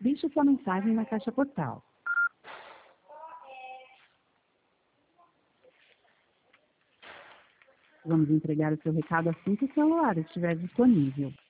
Deixe sua mensagem na caixa postal. Vamos entregar o seu recado assim que o celular estiver disponível.